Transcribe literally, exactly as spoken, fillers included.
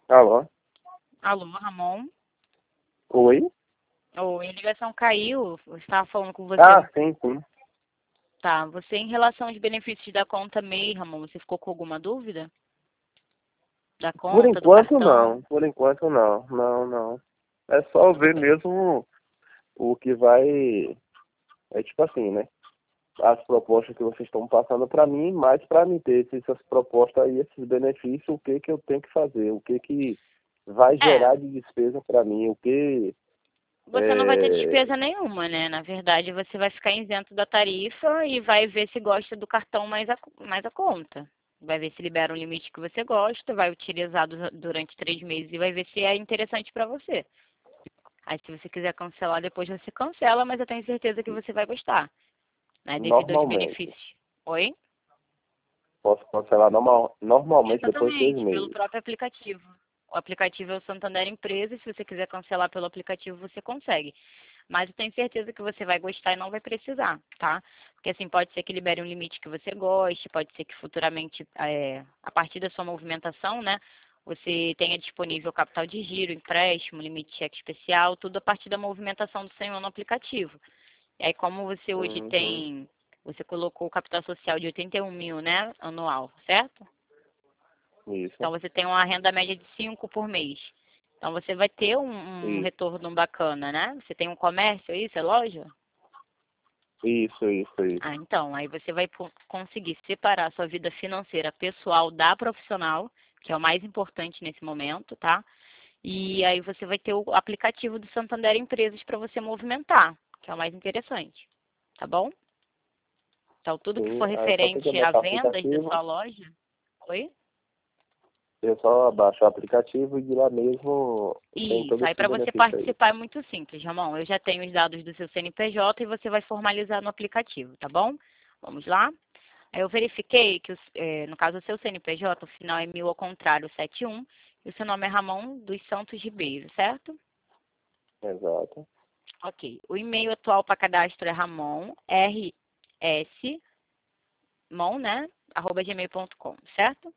Alô? Alô, Ramon? Oi? Oi, a ligação caiu. Eu estava falando com você. Ah, sim, sim. Tá, você em relação aos benefícios da conta M E I, Ramon, você ficou com alguma dúvida? Da Por conta, do enquanto cartão? não, por enquanto não, não, não. É só Tudo ver bem. mesmo o que vai. É tipo assim, né? As propostas que vocês estão passando para mim, mas para mim ter essas propostas aí, esses benefícios, o que que eu tenho que fazer, o que que vai É, gerar de despesa para mim, o que você não vai ter é, despesa nenhuma, né? Na verdade, você vai ficar isento da tarifa e vai ver se gosta do cartão mais a, mais a conta. Vai ver se libera um limite que você gosta, vai utilizar du- durante três meses e vai ver se é interessante para você. Aí, se você quiser cancelar, depois você cancela, mas eu tenho certeza que você vai gostar, né? Devido aos normalmente. benefícios. Oi? Posso cancelar normal, normalmente depois de seis Exatamente, pelo meses. próprio aplicativo. O aplicativo é o Santander Empresa, e se você quiser cancelar pelo aplicativo, você consegue. Mas eu tenho certeza que você vai gostar e não vai precisar, tá? Porque assim, pode ser que libere um limite que você goste, pode ser que futuramente, é, a partir da sua movimentação, né, você tenha disponível capital de giro, empréstimo, limite de cheque especial, tudo a partir da movimentação do senhor no aplicativo. E aí, como você hoje Uhum. tem, você colocou o capital social de oitenta e um mil, né, anual, certo? Isso, Então você tem uma renda média de cinco por mês. Então você vai ter um, um isso, retorno bacana, né? Você tem um comércio, é isso? É loja? isso, isso, isso. Ah, então, aí você vai po- conseguir separar a sua vida financeira pessoal da profissional, que é o mais importante nesse momento, tá? E aí você vai ter o aplicativo do Santander Empresas para você movimentar, que é o mais interessante, tá bom? Então, tudo que for Sim, aí só tem que referente a baixar o vendas da aplicativo. sua loja, oi? Eu só baixo o aplicativo e de lá mesmo tem Isso. todos Aí esses para você benefícios aí. participar é muito simples, Ramon. Eu já tenho os dados do seu C N P J e você vai formalizar no aplicativo, tá bom? Vamos lá? Aí eu verifiquei que, os- eh, no caso, o seu C N P J, o final é mil ao contrário, setenta e um, e o seu nome é Ramon dos Santos Ribeiro, certo? Exato. Ok. O e-mail atual para cadastro é Ramon, R S, mon, né? arroba gmail ponto com, certo?